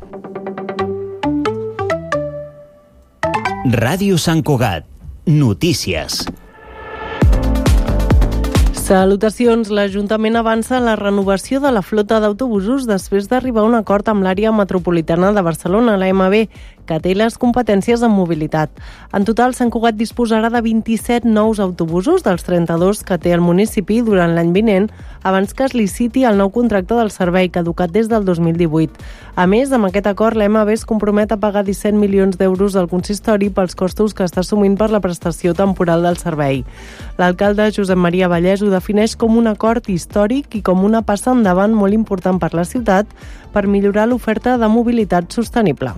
Ràdio Sant Cugat. Notícies. Salutacions. L'Ajuntament avança en la renovació de la flota d'autobusos després d'arribar a un acord amb l'àrea metropolitana de Barcelona, l'AMB, que té les competències en mobilitat. En total, Sant Cugat disposarà de 27 nous autobusos, dels 32 que té el municipi durant l'any vinent, abans que es liciti el nou contracte del servei, caducat des del 2018. A més, amb aquest acord, l'AMB es compromet a pagar 17 milions d'euros al consistori pels costos que està assumint per la prestació temporal del servei. L'alcalde Josep Maria Vallès ho defineix com un acord històric i com una passa endavant molt important per la ciutat per millorar l'oferta de mobilitat sostenible.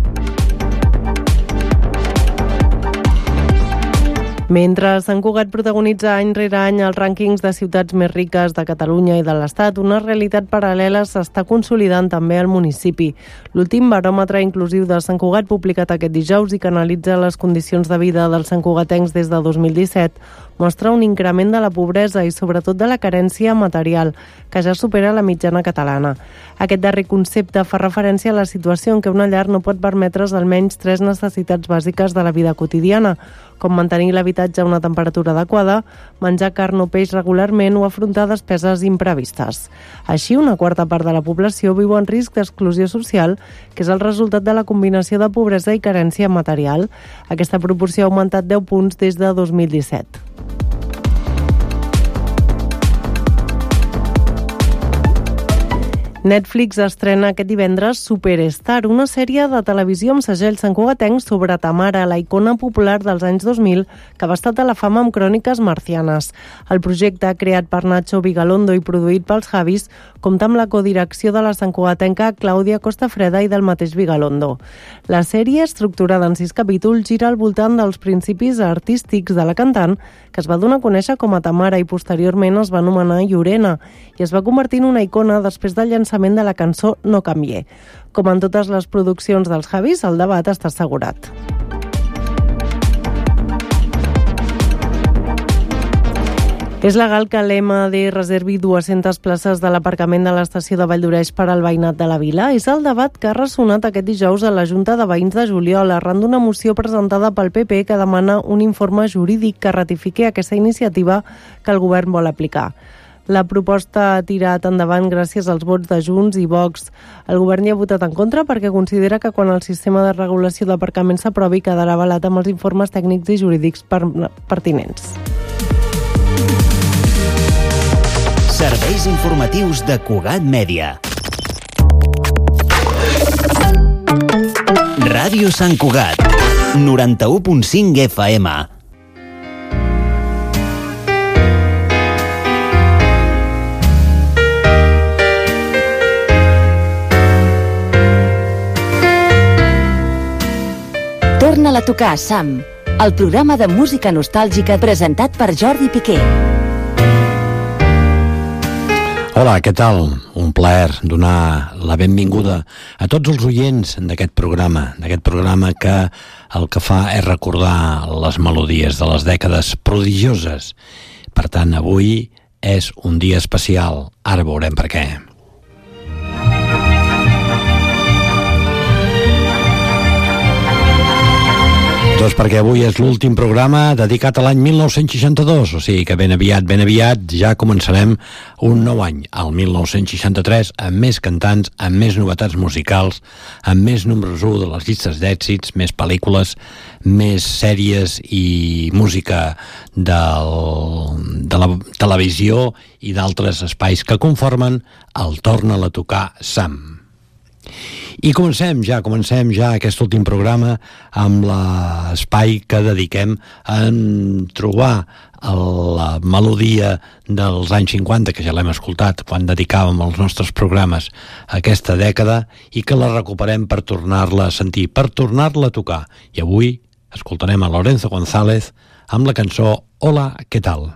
Mentre Sant Cugat protagonitza any rere any els rànquings de ciutats més riques de Catalunya i de l'Estat, una realitat paral·lela s'està consolidant també al municipi. L'últim baròmetre inclusiu de Sant Cugat, publicat aquest dijous i que analitza les condicions de vida dels santcugatencs des de 2017, mostra un increment de la pobresa i sobretot de la carència material, que ja supera la mitjana catalana. Aquest darrer concepte fa referència a la situació en què una llar no pot permetre's almenys 3 necessitats bàsiques de la vida quotidiana, com mantenir l'habitatge a una temperatura adequada, menjar carn o peix regularment o afrontar despeses imprevistes. Així, una quarta part de la població viu en risc d'exclusió social, que és el resultat de la combinació de pobresa i carència material. Aquesta proporció ha augmentat 10 punts des de 2017. Netflix estrena aquest divendres Superstar, una sèrie de televisió amb segell santcugatenc sobre Tamara, la icona popular dels anys 2000, que va estar a la fama amb Cròniques marcianes. El projecte, creat per Nacho Vigalondo i produït pels Javis, compta amb la codirecció de la santcugatenca Clàudia Costafreda i del mateix Vigalondo. La sèrie, estructurada en 6 capítols, gira al voltant dels principis artístics de la cantant, que es va donar a conèixer com a Tamara i posteriorment es va anomenar Llorena, i es va convertir en una icona després del llançament de la cançó No canvié. Com en totes les produccions dels Javis, el debat està assegurat. És legal que l'EMD reservi 200 places de l'aparcament de l'estació de Valldoreix per al veïnat de la vila? És el debat que ha ressonat aquest dijous a la Junta de Veïns de Juliol, arran d'una moció presentada pel PP que demana un informe jurídic que ratifiqui aquesta iniciativa que el govern vol aplicar. La proposta ha tirat endavant gràcies als vots de Junts i Vox. El govern hi ha votat en contra perquè considera que quan el sistema de regulació d'aparcament s'aprovi quedarà avalat amb els informes tècnics i jurídics pertinents. Serveis informatius de Cugat Mèdia. Ràdio Sant Cugat, 91.5 FM. Torna-la a tocar, Sam, el programa de música nostàlgica presentat per Jordi Piqué. Hola, què tal? Un plaer donar la benvinguda a tots els oients d'aquest programa que el que fa és recordar les melodies de les dècades prodigioses. Per tant, avui és un dia especial. Ara veurem per què. Doncs perquè avui és l'últim programa dedicat a l'any 1962, o sigui que ben aviat ja començarem un nou any, el 1963, amb més cantants, amb més novetats musicals, amb més números 1 de les llistes d'èxits, més pel·lícules, més sèries i música de la televisió i d'altres espais que conformen el Torna-la a tocar, Sam. I comencem ja aquest últim programa amb l'espai que dediquem a trobar la melodia dels anys 50, que ja l'hem escoltat quan dedicàvem els nostres programes a aquesta dècada, i que la recuperem per tornar-la a sentir, per tornar-la a tocar. I avui escoltarem a Lorenzo González amb la cançó Hola, què tal?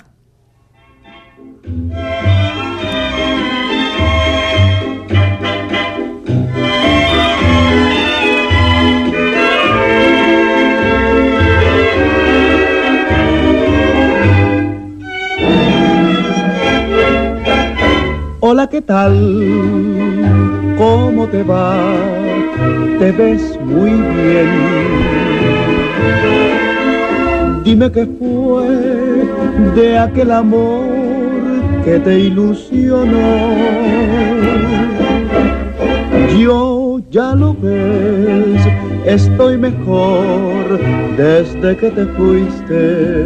Hola, ¿qué tal? ¿cómo te va? Te ves muy bien. Dime qué fue de aquel amor que te ilusionó. Yo, ya lo ves, estoy mejor desde que te fuiste.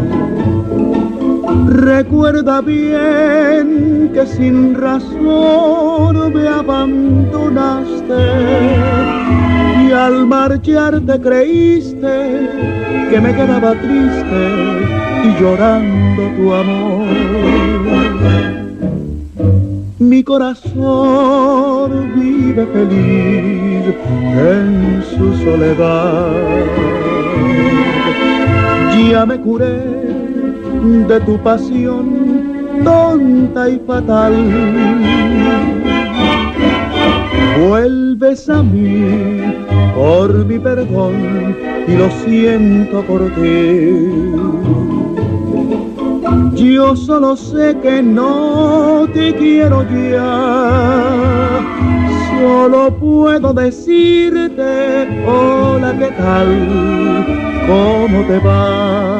Recuerda bien que sin razón me abandonaste y al marcharte creíste que me quedaba triste y llorando tu amor. Mi corazón vive feliz en su soledad. Ya me curé de tu pasión tonta y fatal. Vuelves a mí por mi perdón y lo siento por ti. Yo solo sé que no te quiero ya. Solo puedo decirte hola, ¿qué tal? ¿Cómo te va?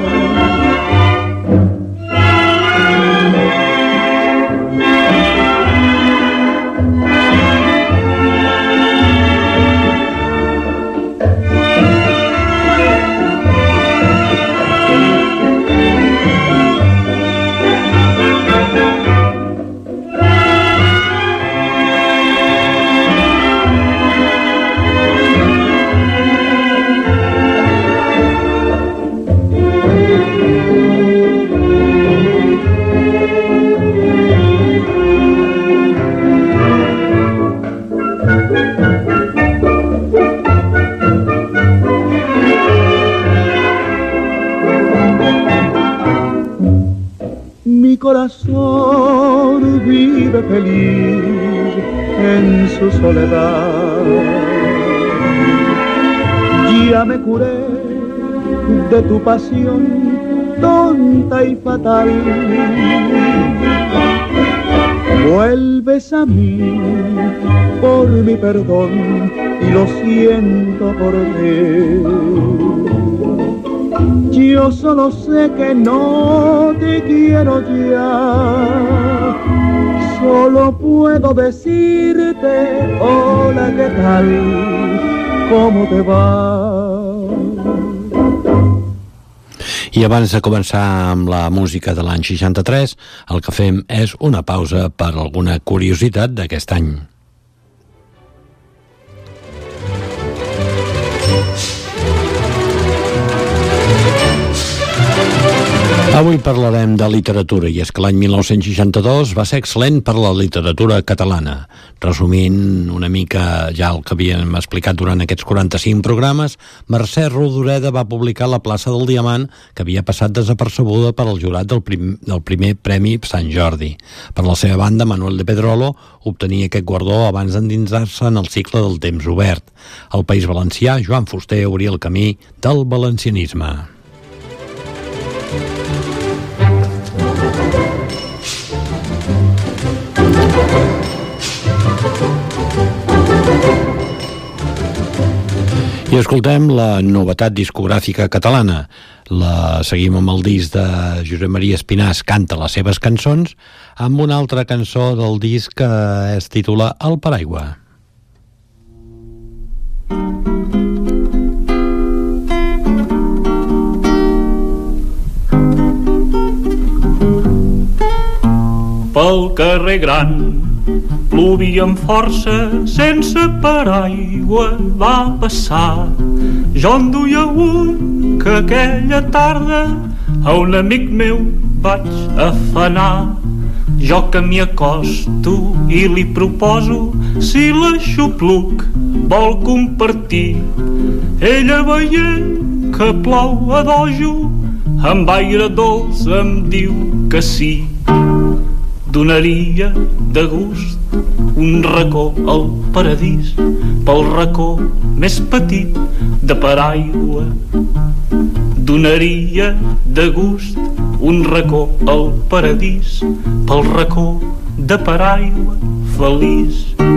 Mi corazón vive feliz en su soledad. Ya me curé de tu pasión tonta y fatal. Vuelves a mí por mi perdón y lo siento por ti. Yo solo sé que no te quiero ya. Solo puedo decirte hola, ¿qué tal? ¿Cómo te va? I abans de començar amb la música de l'any 63, el que fem és una pausa per alguna curiositat d'aquest any. Avui parlarem de literatura, i és que l'any 1962 va ser excel·lent per la literatura catalana. Resumint una mica ja el que havíem explicat durant aquests 45 programes, Mercè Rodoreda va publicar La plaça del Diamant, que havia passat desapercebuda per al jurat del primer Premi Sant Jordi. Per la seva banda, Manuel de Pedrolo obtenia aquest guardó abans d'endinsar-se en el cicle del temps obert. Al País Valencià, Joan Fuster obria el camí del valencianisme. I escoltem la novetat discogràfica catalana. La seguim amb el disc de Josep Maria Espinàs, Canta les seves cançons, amb una altra cançó del disc que es titula El paraigua. Pel carrer gran plovia amb força, sense paraigua va passar. Jo en duia un que aquella tarda a un amic meu vaig afanar. Jo que m'hi acosto i li proposo si l'aixopluc vol compartir. Ella veient que plou a dojo, amb aire dolç em diu que sí. Donaria de gust un racó al paradís, pel racó més petit de paraigua. Donaria de gust un racó al paradís, pel racó de paraigua feliç.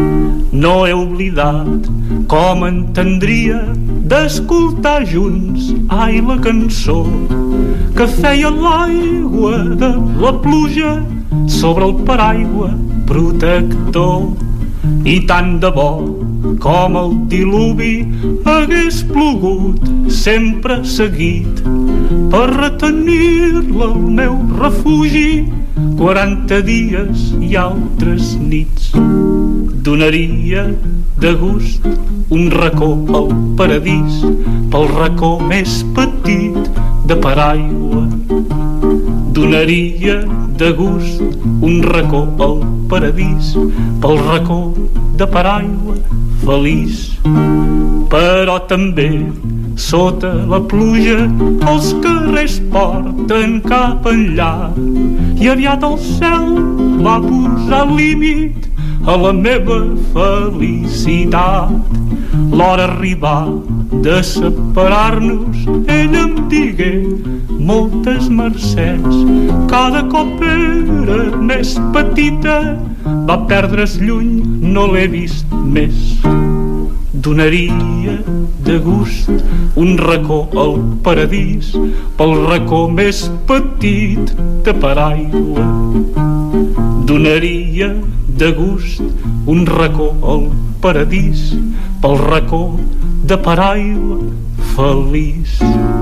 no he oblidat com entendria d'escoltar junts, ai, la cançó que feia l'aigua de la pluja sobre el paraigua protector. I tant de bo com el diluvi hagués plogut sempre seguit per retenir-la al meu refugi 40 dies i altres nits. Donaria de gust un racó al paradís pel racó més petit de paraigua. Donaria de gust un racó al paradís pel racó de paraigua feliç. Però també sota la pluja els carrers porten cap enllà i aviat el cel va posar límit a la meva felicitat. L'hora arribà de separar-nos, ell em digué moltes mercès. Cada cop era més petita, va perdre's lluny, no l'he vist més. Donaria de gust un racó al paradís pel racó més petit de paraigua. Donaria de gust un racó al paradís pel racó de paraigua feliç.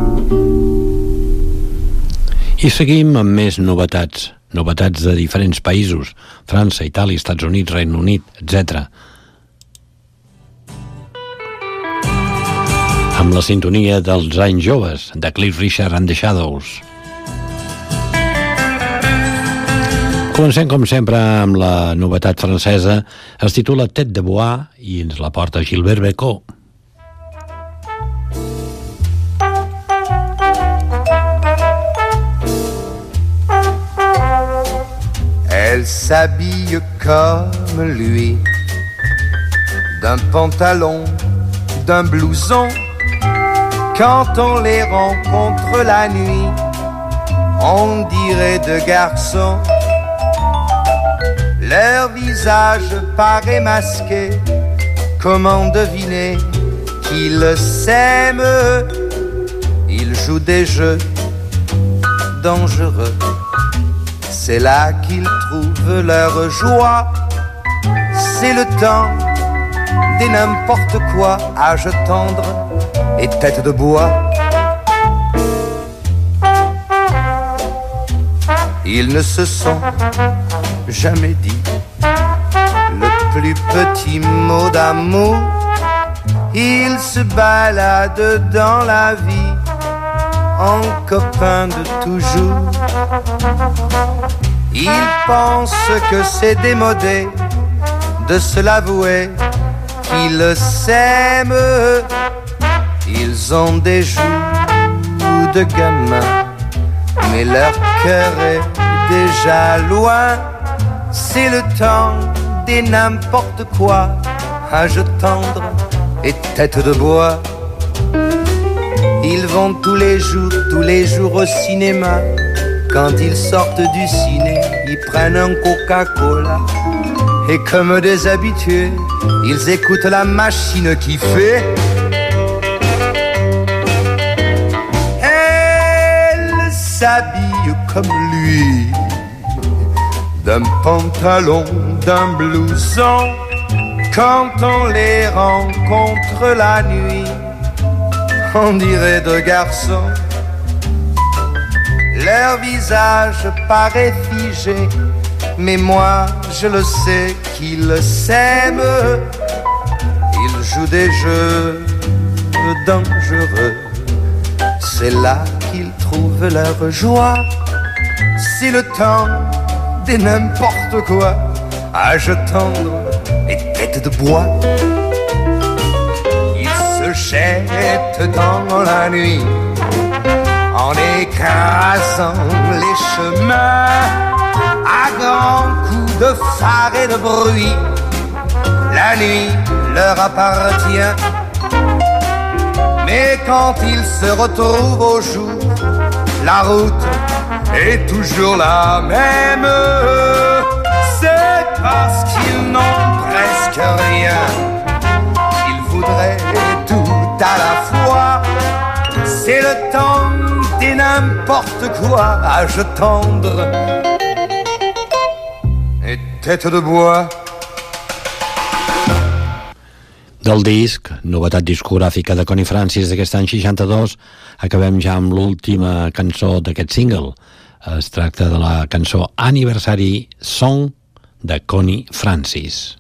I seguim amb més novetats. Novetats de diferents països. França, Itàlia, Estats Units, Regne Unit, etc. Amb la sintonia dels anys joves de Cliff Richard and the Shadows. Comencem, com sempre, amb la novetat francesa. Es titula Tête de Bois i ens la porta Gilbert Bécaud. Elle s'habille comme lui, d'un pantalon, d'un blouson. Quand on les rencontre la nuit, on dirait deux garçons. Leur visage paraît masqué, comment deviner qu'ils s'aiment? Ils jouent des jeux dangereux, c'est là qu'ils trouvent leur joie. C'est le temps des n'importe quoi, âge tendre et tête de bois. Ils ne se sont jamais dit le plus petit mot d'amour. Ils se baladent dans la vie en copains de toujours. Ils pensent que c'est démodé de se l'avouer qu'ils s'aiment. Ils ont des joues de gamins, mais leur cœur est déjà loin. C'est le temps des n'importe quoi, âge tendre et tête de bois. Ils vont tous les jours au cinéma. Quand ils sortent du ciné, ils prennent un Coca-Cola. Et comme des habitués, ils écoutent la machine qui fait. Elle s'habille comme lui, d'un pantalon, d'un blouson. Quand on les rencontre la nuit, on dirait deux garçons. Leur visage paraît figé, mais moi je le sais qu'ils s'aiment. Ils jouent des jeux dangereux, c'est là qu'ils trouvent leur joie. C'est le temps des n'importe quoi, âge tendre et tête de bois. Ils se jettent dans la nuit en écrasant les chemins à grands coups de phare et de bruit. La nuit leur appartient, mais quand ils se retrouvent au jour, la route est toujours la même. C'est parce qu'ils n'ont presque presque rien. Il voudrait tout à la fois. C'est le temps des n'importe quoi. Âge tendre et tête de bois. Del disc, novetat discogràfica de Connie Francis d'aquest any 62, acabem ja amb l'última cançó d'aquest single. Es tracta de la cançó Anniversary Song de Connie Francis.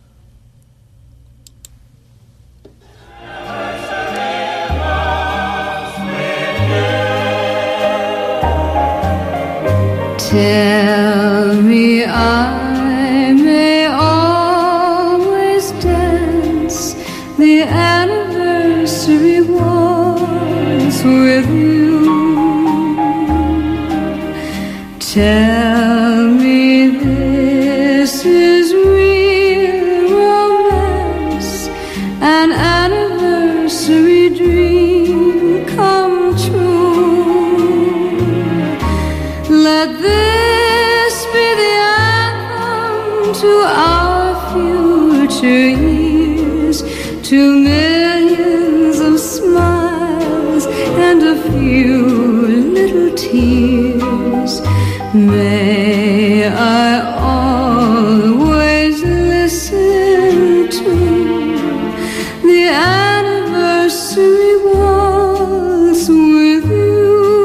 Tell me I may always dance the anniversary waltz with you. Tell me this is real romance, an anniversary dream come true. Let this be the anthem to our future years, to millions of smiles and a few little tears. May I always listen to the anniversary waltz with you.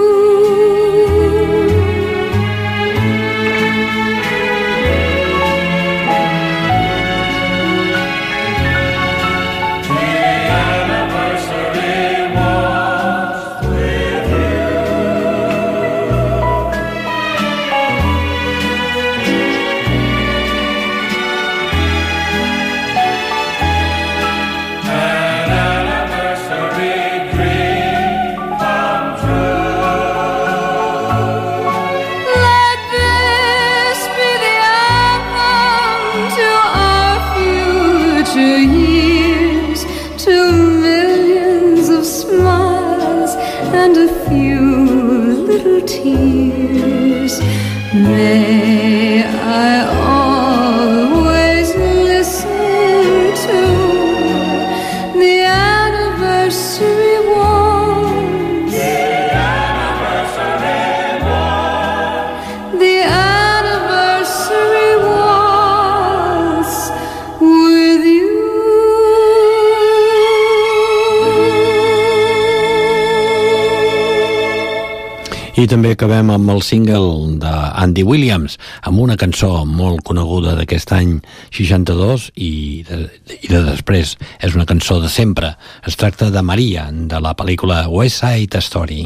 Tears. May I always listen to the anniversary waltz. The anniversary waltz. The anniversary waltz with you. I també acabem amb el single d'Andy Williams, amb una cançó molt coneguda d'aquest any 62 i de després. És una cançó de sempre. Es tracta de Maria, de la pel·lícula West Side Story.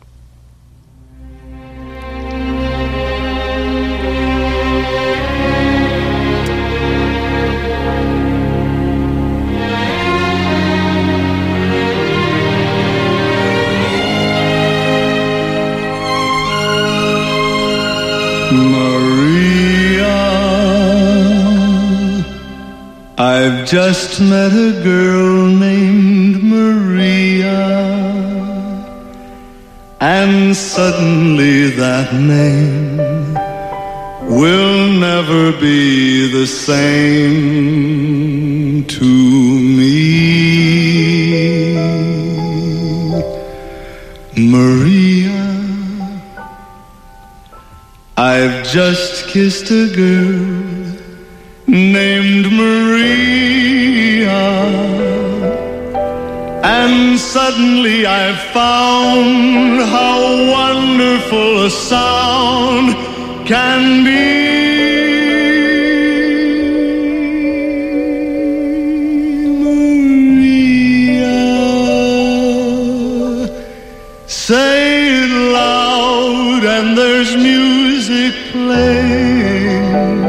Maria, I've just met a girl named Maria, and suddenly that name will never be the same to me. Maria, I've just kissed a girl named Maria, and suddenly I've found how wonderful a sound can be. Maria, say it loud and there's music playing.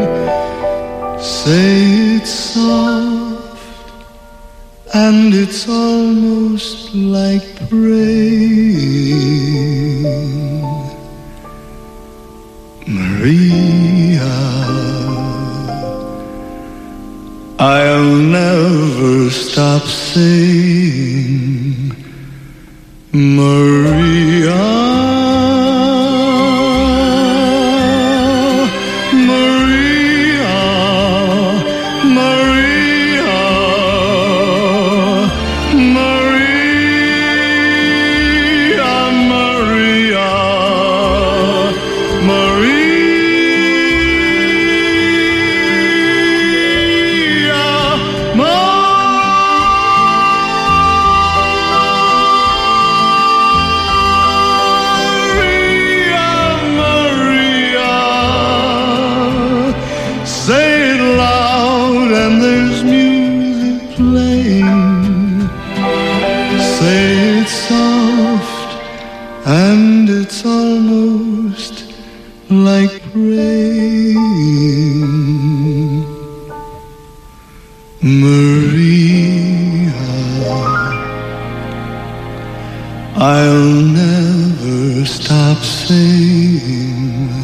Say it soft and it's almost like praying. Maria, I'll never stop saying Maria. Maria, Say it's soft and it's almost like rain. Maria, I'll never stop saying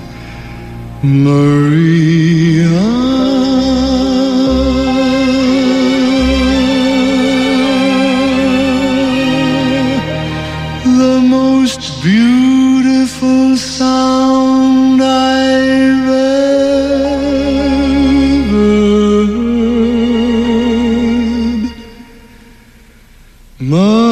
Maria. The most beautiful sound I've ever heard.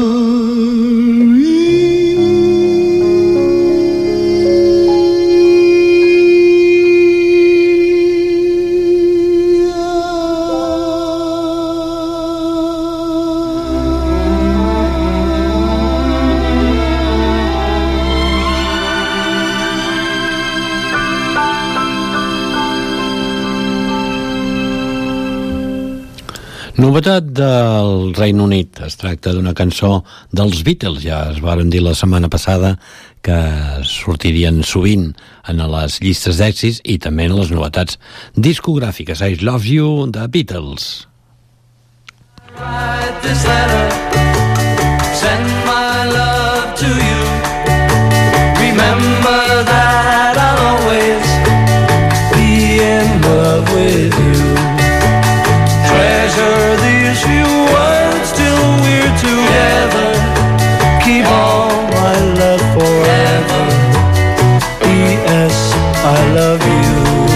Novetat del Regne Unit. Es tracta d'una cançó dels Beatles. Ja es varen dir la setmana passada que sortirien sovint en les llistes d'èxits i també en les novetats discogràfiques. I Love You, de Beatles. Write this letter, send my love to you. Remember that I'll always be in love with you. Treasure these few words till we're together. Keep all my love forever. P.S. I love you.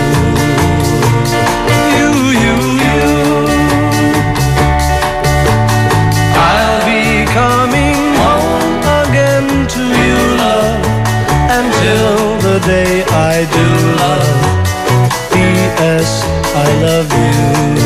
You. I'll be coming home again to you, love, until the day I do, love. P.S. I love you.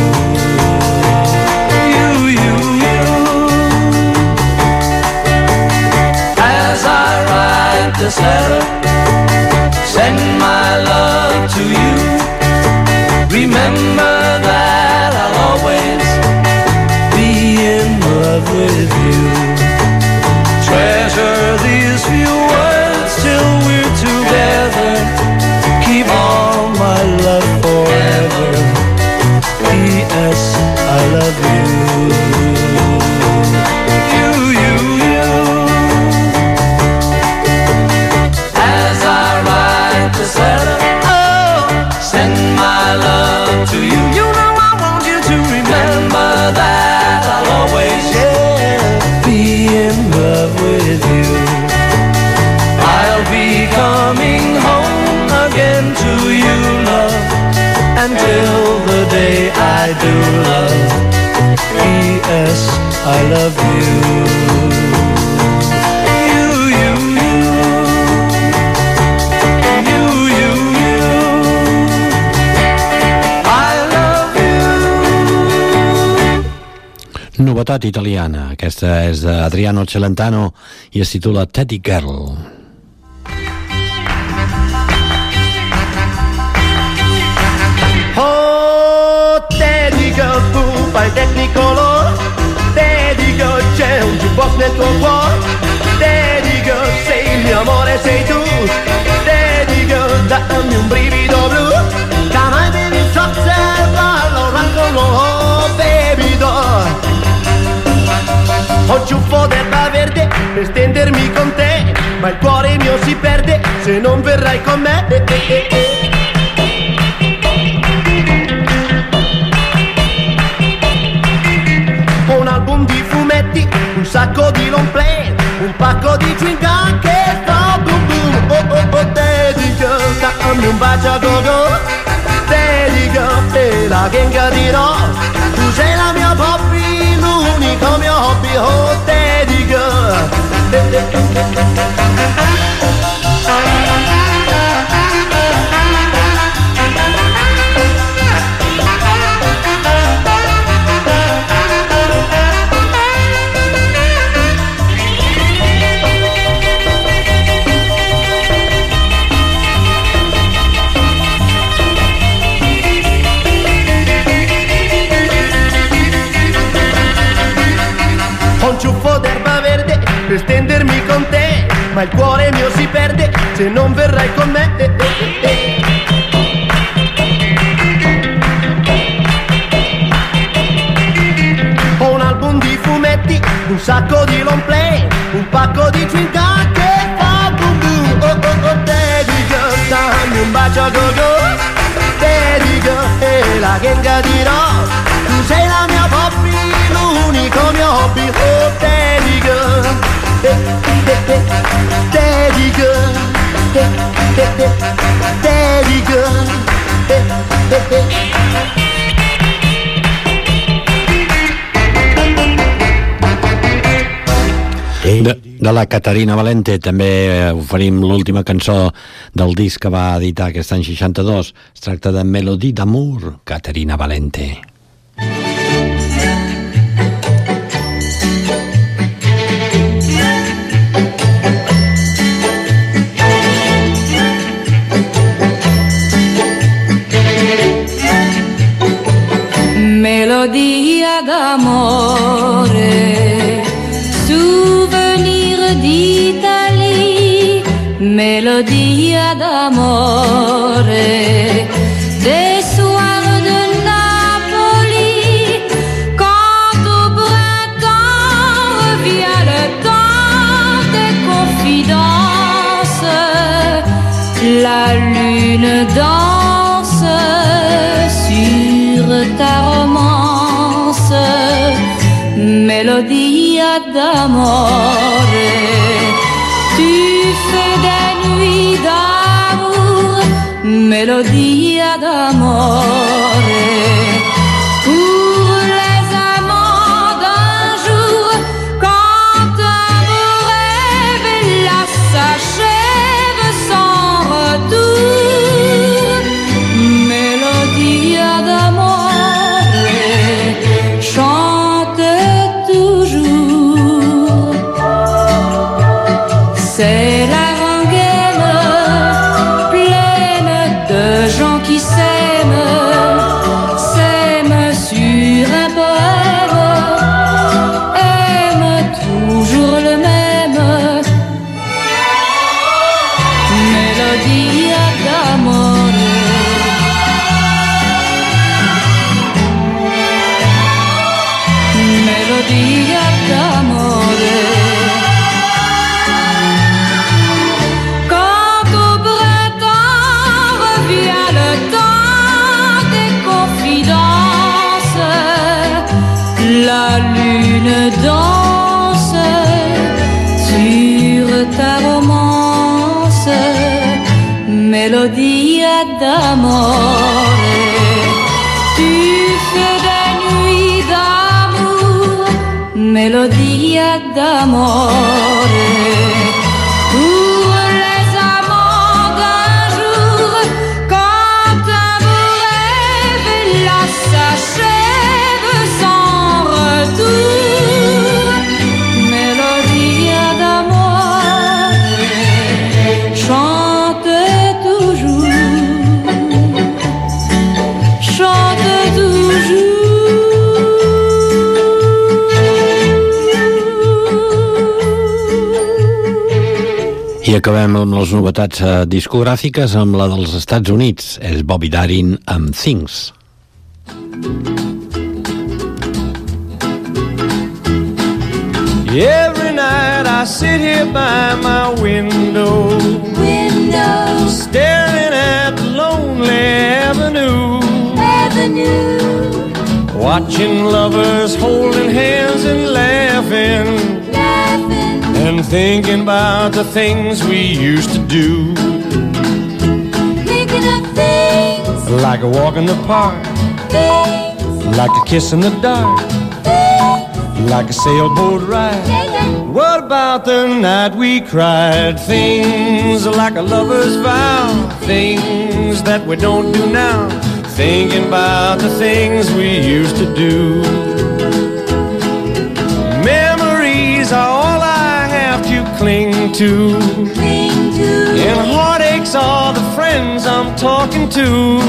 This letter, send my love to you. Remember that I'll always be in love with you. Treasure these few words till we're together. Keep all my love forever. P.S. I love you. Send my love to you. You know I want you to remember that I'll always be in love with you. I'll be coming home again to you, love, until the day I do, love. P.S. I love you. Novetat italiana. Aquesta és d'Adriano Celentano i es titula Teddy Girl. Oh, Teddy Girl, tu fai Technicolor. Teddy Girl, c'è un jukebox nel tuo cuore. Teddy Girl, sei il mio amore, sei tu. Teddy Girl, dammi un brivido blu. Can I be in ballo, rancolo, baby doll. Ho il ciuffo d'erba verde per stendermi con te, ma il cuore mio si perde se non verrai con me. Ho un album di fumetti, un sacco di long play, un pacco di chewing gum che fa boom boom. Oh oh oh, Teddy Girl, dammi un bacio a go-go. Teddy Girl, te la genga dirò. Tu sei la mia Poppy, l'unico mio hobby. Oh, Teddy Girl. ma il cuore mio si perde se non verrai con me. Ho un album di fumetti, un sacco di long play, un pacco di chewing gum che fa boom boom. Oh oh oh, daddy girl, dammi un bacio a go-go. Daddy girl, e la genga dirò, tu sei la mia Bobby, l'unico mio hobby. Oh daddy girl, daddy girl, daddy girl. De la Caterina Valente també oferim l'última cançó del disc que va editar aquest any 62. Es tracta de Melodie d'amour, Caterina Valente. Melodia d'amore, souvenir d'Italie, melodia d'amore, des soirs de Napoli, quand au printemps revient le temps des confidences, la lune danse sur ta romance, melodia d'amore. Tu fais des nuits d'amour, melodia d'amore. Pour les amants d'un jour, quand un beau rêve là s'achève sans retour, melodia d'amore, chante toujours. C'est la rengaine pleine de gens qui s'aiment, s'aiment sur un poème, aiment toujours le même, melodia d'amore. Melodia d'amore. Quand au printemps revient le temps des confidences, la lune danse sur ta romance, melodia d'amore. Tu fais des nuits d'amour, melodia d'amore. Pour les amants d'un jour, quand un beau rêve là s'achève sans retour, melodia d'amore, chante toujours, chante toujours. I acabem amb les novetats discogràfiques amb la dels Estats Units. És Bobby Darin amb Things. Every night I sit here by my window, staring at the lonely avenue, watching lovers holding hands and laughing, and thinking about the things we used to do. Thinking of things, Like a walk in the park, things, like a kiss in the dark, like a sailboat ride. What about the night we cried? Things like a lover's vow, things that we don't do now. Thinking about the things we used to do. Memories are all I have to cling to, and heartaches are the friends I'm talking to.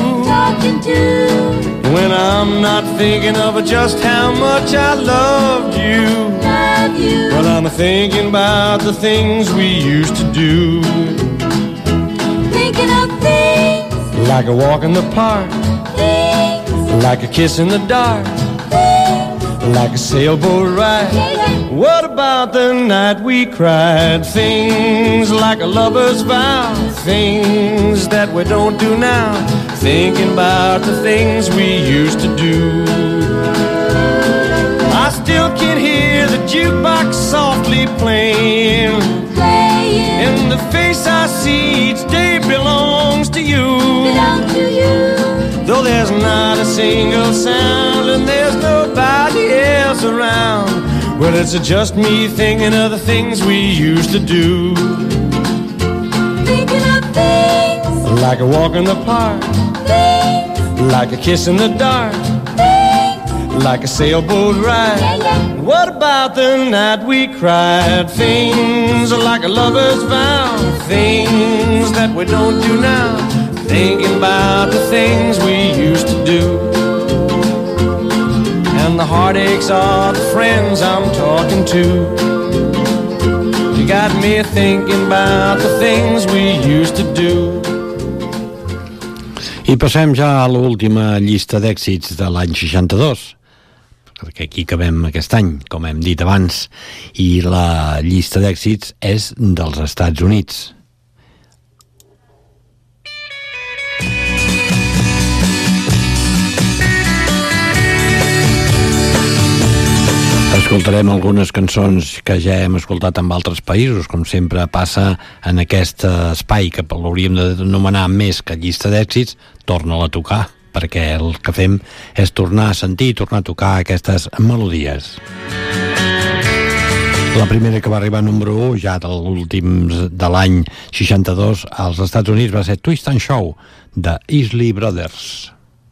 When I'm not thinking of just how much I loved you, but I'm I'm thinking about the things we used to do. Thinking of things. Like a walk in the park. Things. Like a kiss in the dark. Things. Like a sailboat ride. What about the night we cried? Things like a lover's vow. Things that we don't do now. Thinking about the things we used to do. I still can hear the jukebox softly playing. And the face I see each day belongs to you. Though there's not a single sound and there's nobody else around. Well, it's just me thinking of the things we used to do. Thinking of things. Like a walk in the park. Things. Like a kiss in the dark. Things. Like a sailboat ride. What about the night we cried? Things like a lover's vow. Things that we don't do now. Thinking about the things we used to do. And the heartaches are the friends I'm talking to. You got me thinking about the things we used to do. I passem ja a l'última llista d'èxits de l'any 62, perquè aquí acabem aquest any, com hem dit abans, i la llista d'èxits és dels Estats Units. Escoltarem algunes cançons que ja hem escoltat en altres països, com sempre passa en aquest espai, que l'hauríem d'anomenar més que llista d'èxits, torna-la a tocar, perquè el que fem és tornar a sentir, tornar a tocar aquestes melodies. La primera que va arribar a número 1, ja de l'últim de l'any 62, als Estats Units, va ser Twist and Shout, de Isley Brothers.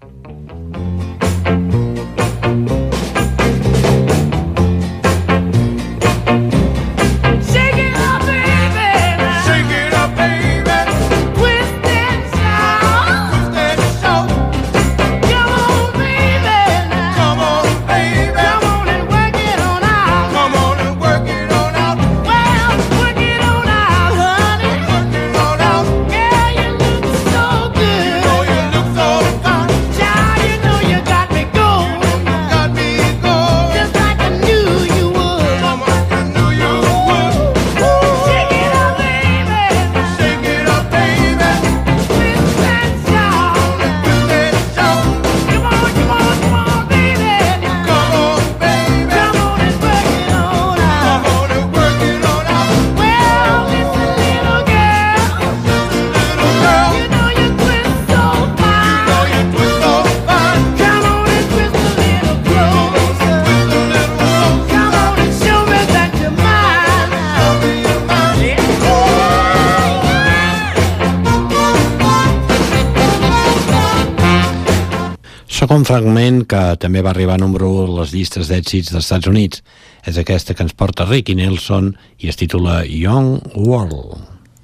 Segon fragment que també va arribar a número 1 a les llistes d'èxits dels Estats Units és aquesta que ens porta Ricky Nelson i es titula Young World.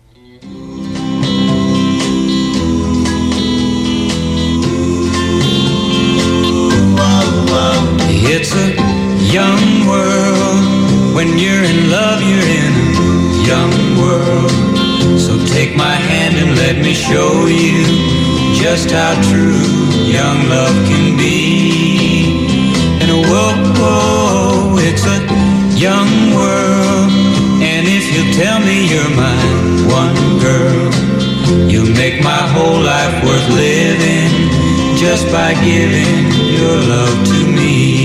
It's a young world. When you're in love, you're in a young world. So take my hand and let me show you just how true young love can be. And whoa, it's a young world. And if you'll tell me you're my one girl, you'll make my whole life worth living just by giving your love to me.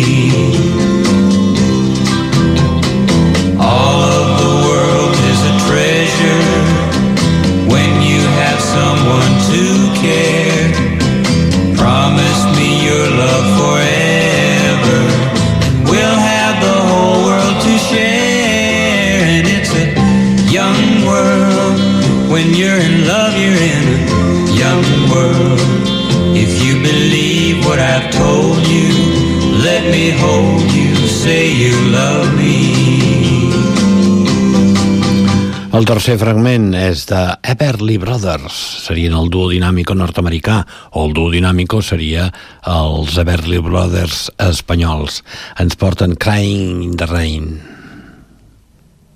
All of the world is a treasure when you have someone to care. Promise me your love forever, and we'll have the whole world to share. And it's a young world. When you're in love, you're in a young world. If you believe what I've told you, let me hold you, say you love me. El tercer fragment és de Everly Brothers, serien el duo dinàmico nord-americà, o el duo dinàmico seria els Everly Brothers espanyols. Ens porten Crying in the Rain.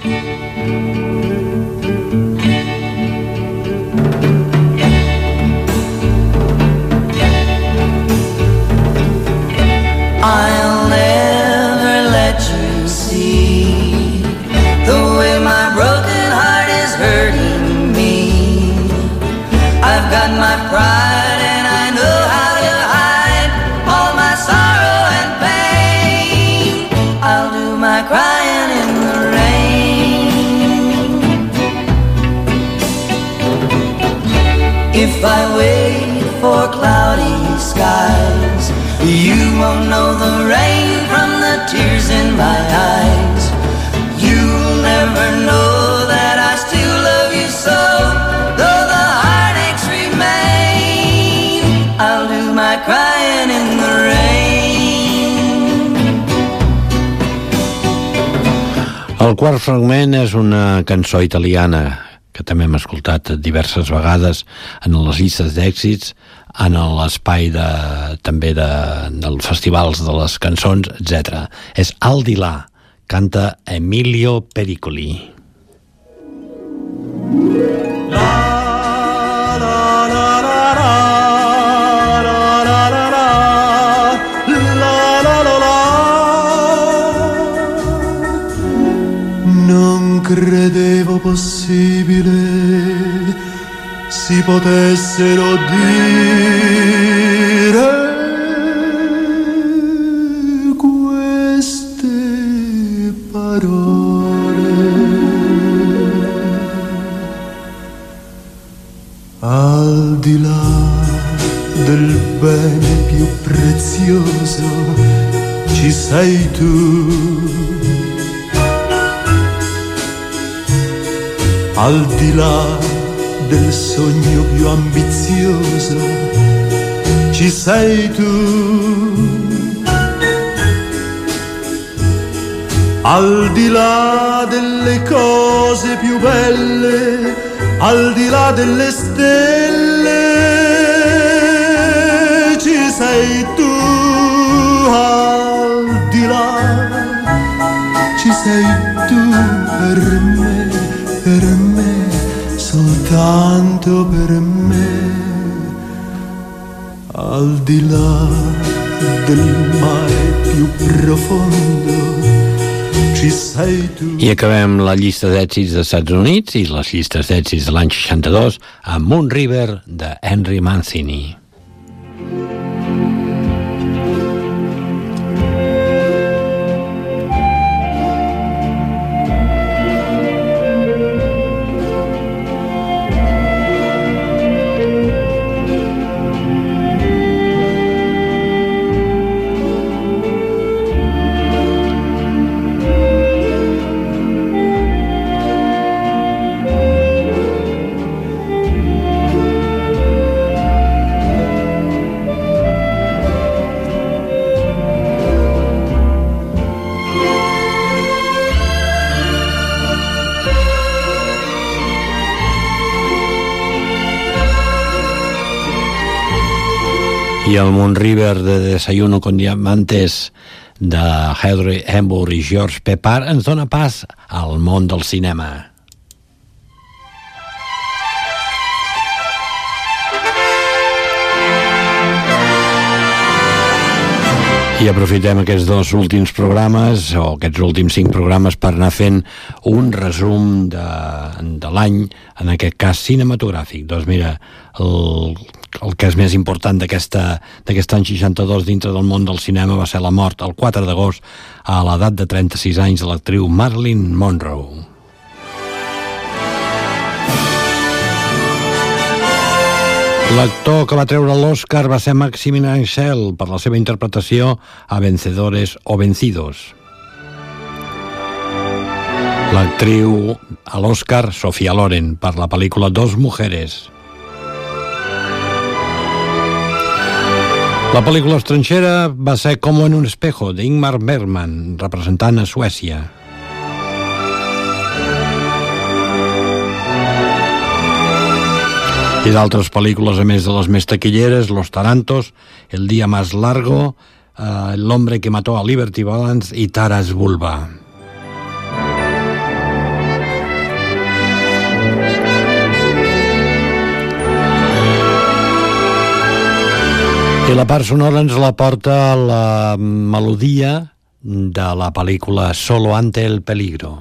I'll never let you see the way my broken heart is hurting me. I've got my pride and I know how to hide all my sorrow and pain. I'll do my crying in the rain. If I wait for cloudy skies, you won't know the rain from the tears in my eyes. You'll never know that I still love you so, though the heartaches remain. I'll do my crying in the rain. El quart fragment és una cançó italiana que també hem escoltat diverses vegades en les llistes d'èxits, en l'espai dels festivals de les cançons, etc. És Al di là, canta Emilio Pericoli. Non credevo possibile si potessero dire queste parole. Al di là del bene più prezioso ci sei tu. Al di là del sogno più ambizioso ci sei tu. Al di là delle cose più belle, al di là delle stelle ci sei tu. Al di là ci sei tu per me, soltanto per me. Al di là del mare più profondo ci sei tu. I acabem la llista d'èxits dels Estats Units i les llistes d'èxits de l'any 62 amb Moon River de Henry Mancini. I el Moon River de Desayuno con Diamantes de Audrey Hepburn i George Pepper ens dona pas al món del cinema. I aprofitem aquests dos últims programes, o aquests últims 5 programes, per anar fent un resum de l'any, en aquest cas cinematogràfic. Doncs mira, el que és més important d'aquest any 62 dintre del món del cinema va ser la mort el 4 d'agost a l'edat de 36 anys de l'actriu Marilyn Monroe. L'actor que va treure l'Oscar va ser Maximilian Schell per la seva interpretació a Vencedores o Vencidos. L'actriu a l'Oscar, Sofia Loren, per la pel·lícula Dos Mujeres. La pel·lícula estrangera va ser Como en un espejo, d'Ingmar Bergman, representant a Suècia. I d'altres pel·lícules, a més de les més taquilleres, Los Tarantos, El día más largo, El hombre que mató a Liberty Balance i Taras Bulba. I la part sonora ens la porta la melodia de la pel·lícula Solo ante el peligro.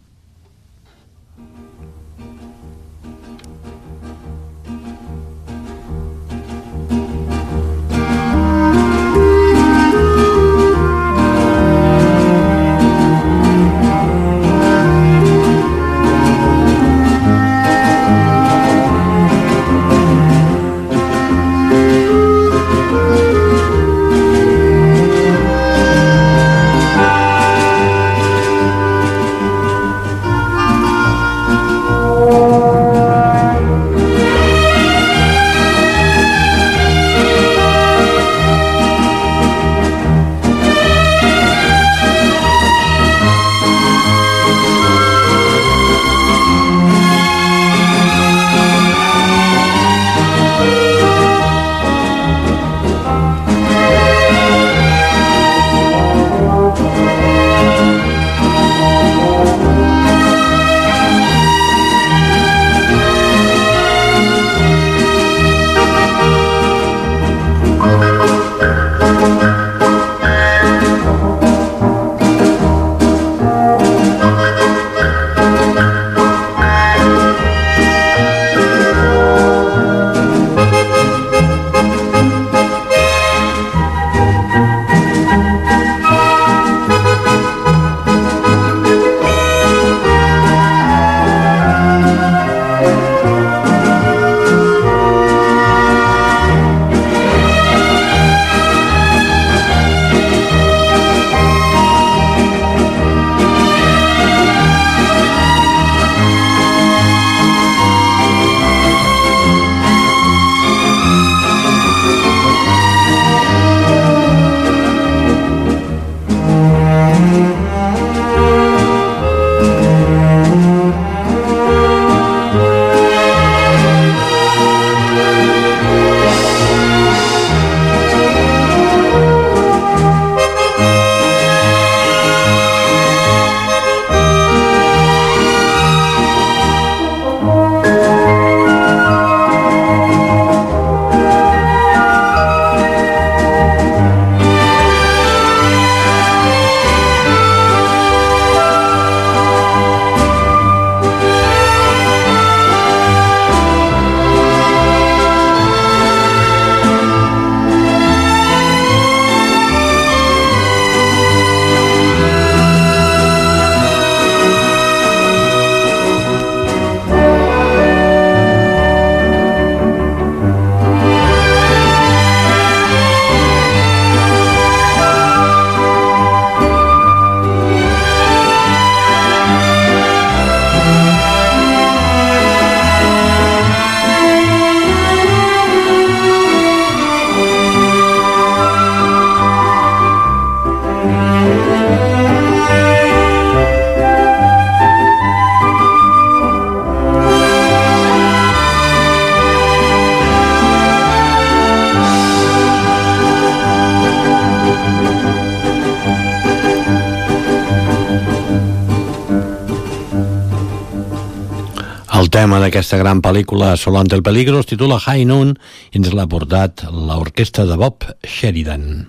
El tema d'aquesta gran pel·lícula Solo ante el peligro es titula High Noon i ens l'ha portat l'orquestra de Bob Sheridan.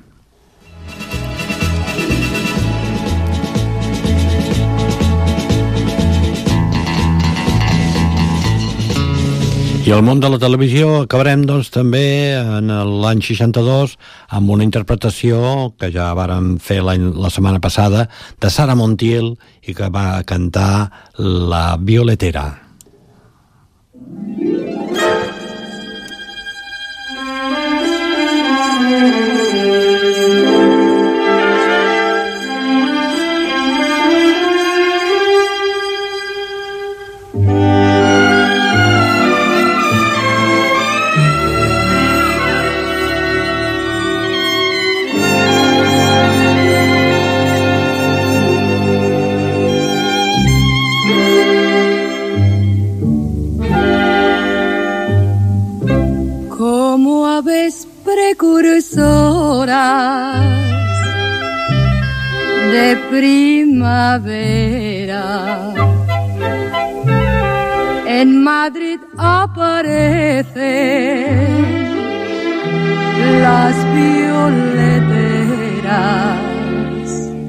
I al món de la televisió acabarem doncs també en l'any 62 amb una interpretació que ja vàrem fer la setmana passada de Sara Montiel i que va cantar La Violetera. Precursoras de primavera en Madrid aparece las violeteras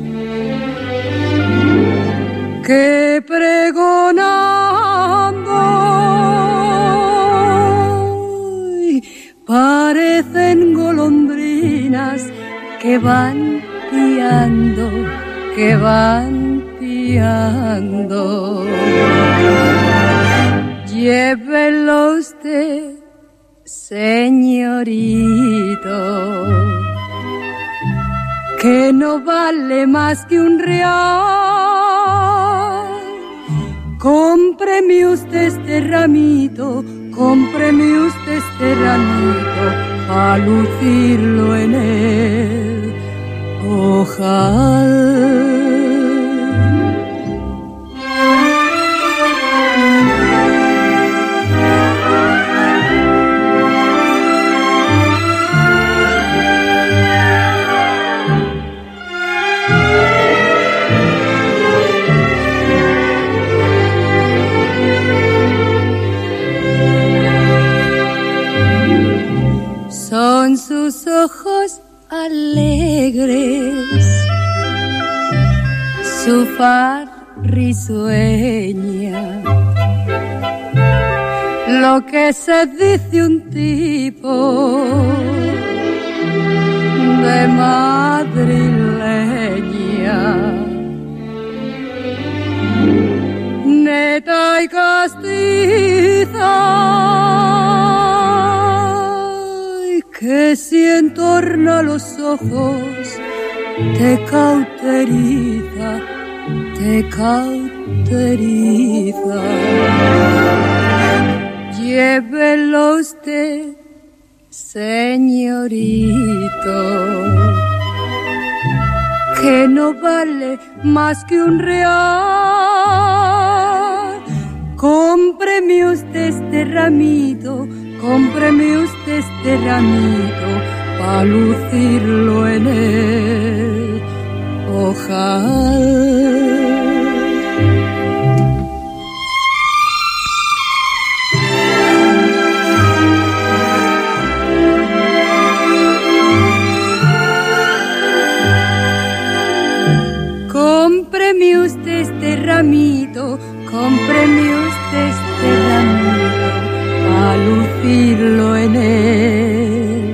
que pregonando parecen golondrinas que van piando, que van piando. Llévelo usted, señorito, que no vale más que un real. Cómpreme usted este ramito, cómpreme usted este ramito, a lucirlo en el ojal. Son sus ojos alegres, su faz risueña, lo que se dice un tipo de madrileña, neta y castiza, que si entorna los ojos te cauteriza, te cauteriza. Llévelo usted, señorito, que no vale más que un real. Cómpreme usted este ramito, cómpreme usted este ramito, pa' lucirlo en el ojal. Cómpreme usted este ramito, cómpreme usted este ramito, a lucirlo en el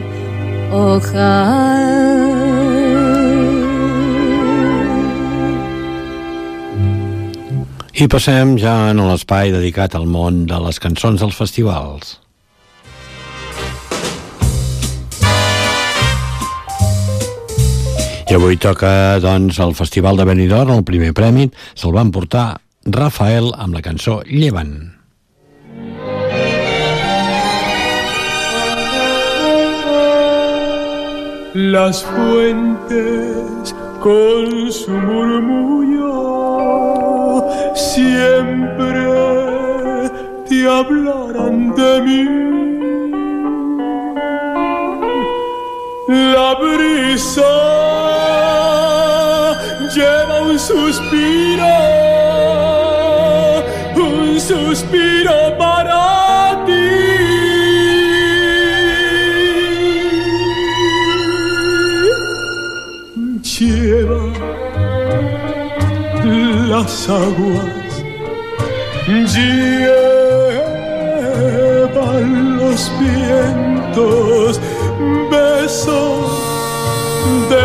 ojal. I passem ja en l'espai dedicat al món de les cançons dels festivals. I avui toca, doncs, el Festival de Benidorm. El primer premi se'l va emportar Rafael amb la cançó Llevant. Las fuentes con su murmullo siempre te hablarán de mí. La brisa lleva un suspiro para ti. Lleva las aguas, llevan los vientos, besos de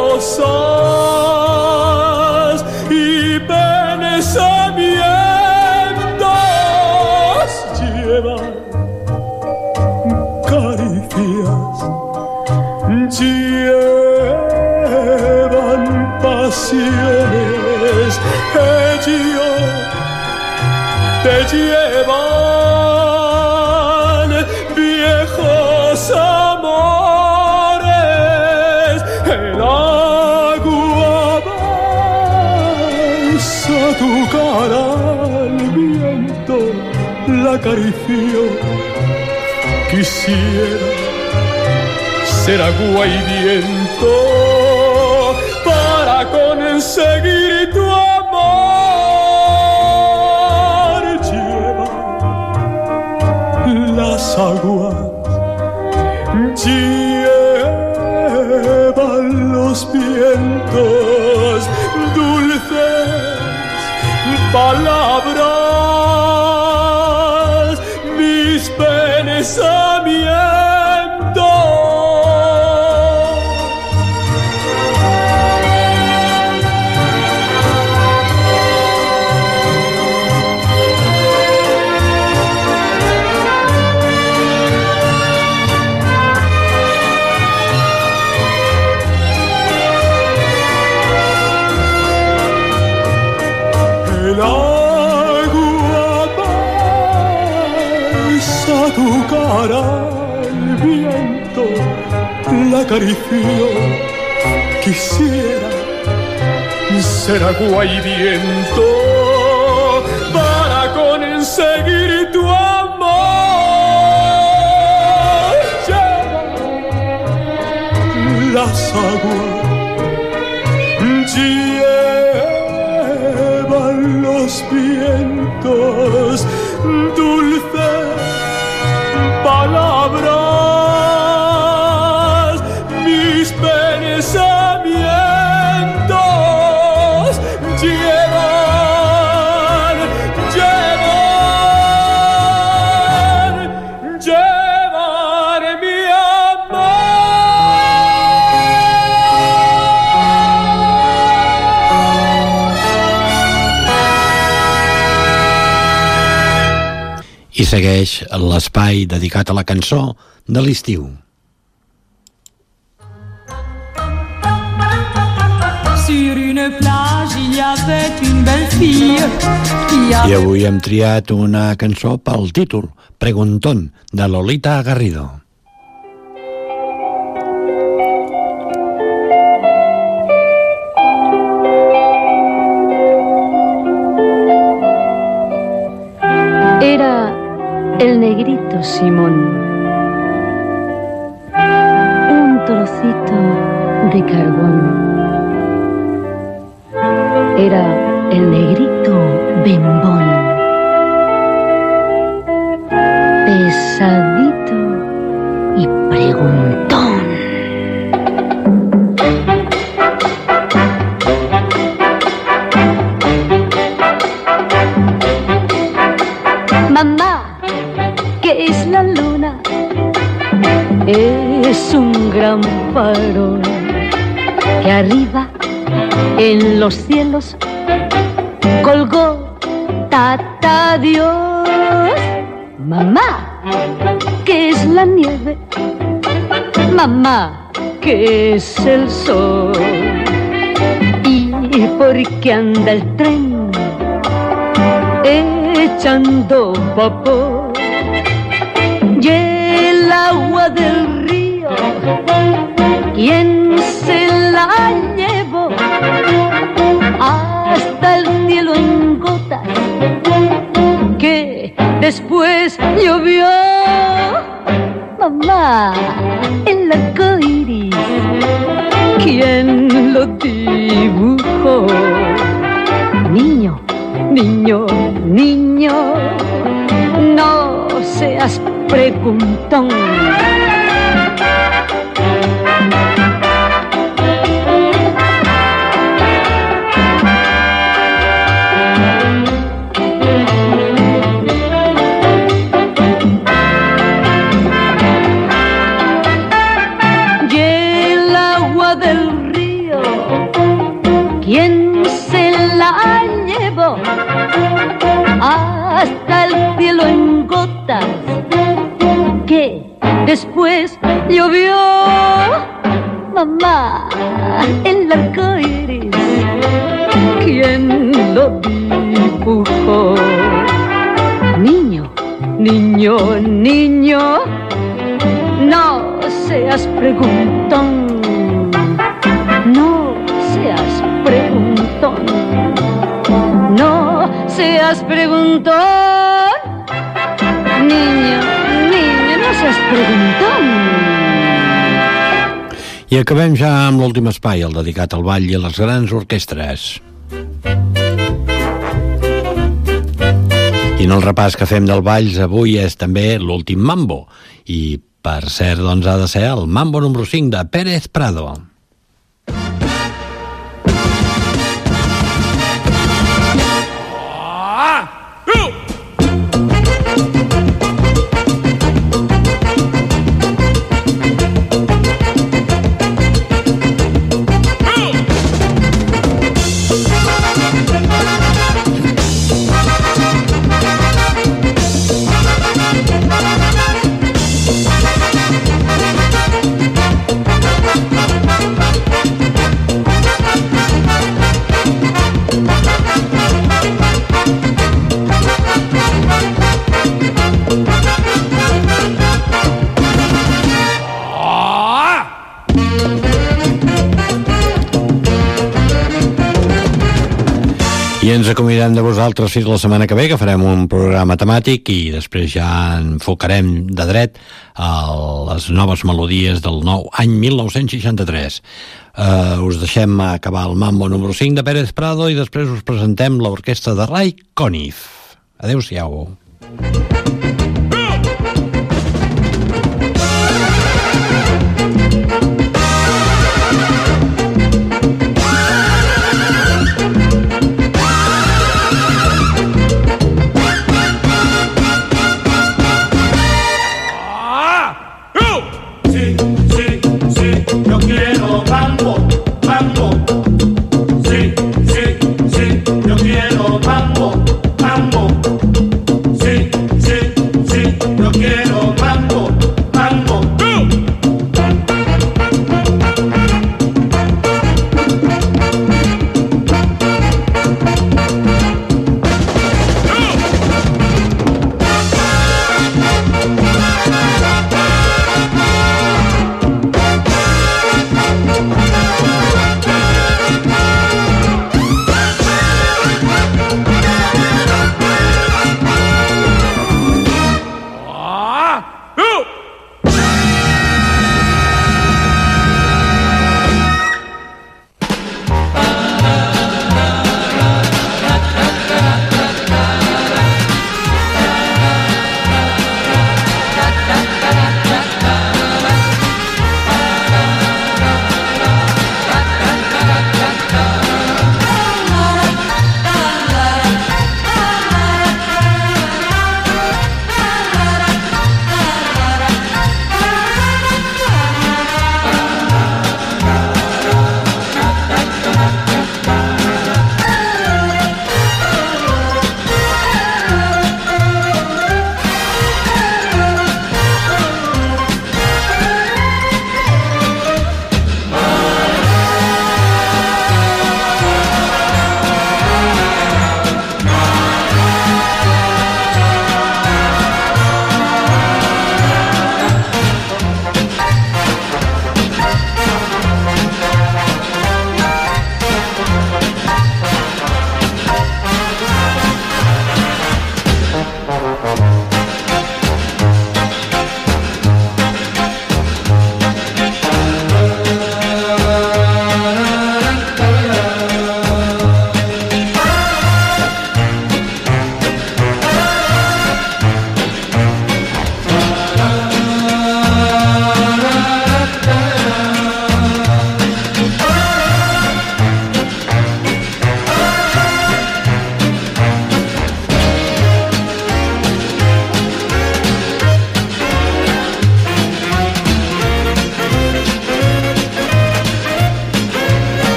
rosas y pensamientos, llevan caricias, llevan pasiones, ellos te llevan viejos amores. El agua besa tu cara, el viento la acarició. Quisiera ser agua y viento para conseguir tu amor. Lleva las aguas, lleva palabras, mis pensamientos. El agua besa tu cara, el viento la acarició. Quisiera ser agua y viento para conseguir tu amor. Lleva las aguas, llevan los vientos, dulces palabras, mis pensamientos llevan mi I segueix l'espai dedicat a la cançó de l'estiu. Sur une plage, il y avait une belle fille qui I avui hem triat una cançó pel títol, Preguntón, de Lolita Garrido. Era el negrito Simón, un trocito de carbón. Era el negrito Bembón, pesadito y preguntón. Mamá, ¿qué es la luna? Es un gran farol que arriba en los cielos colgó Tata Dios. Mamá, ¿qué es la nieve? Mamá, ¿qué es el sol? ¿Y por qué anda el tren echando vapor? Y el agua del río, ¿quién se la llevó? Hasta el cielo en gotas que después llovió. Mamá, el arco iris, ¿quién lo dibujó? Niño, niño, niño, no seas preguntón. Y el agua del río, ¿quién se la llevó? Hasta el cielo en gotas que después llovió. Mamá, el arco iris, ¿quién lo dibujó? Niño, niño, niño, no seas preguntón. No seas preguntón. No seas preguntón. Niño, niño, no seas preguntón. I acabem ja amb l'últim espai, el dedicat al ball i a les grans orquestres. I en el repàs que fem del balls avui és també l'últim mambo. I, per cert, doncs ha de ser el mambo número 5 de Pérez Prado. I ens acomiadem de vosaltres fins la setmana que ve, que farem un programa temàtic i després ja enfocarem de dret a les noves melodies del nou any 1963. Us deixem acabar el Mambo número 5 de Pérez Prado i després us presentem l'orquestra de Ray Conniff. Adéu-siau.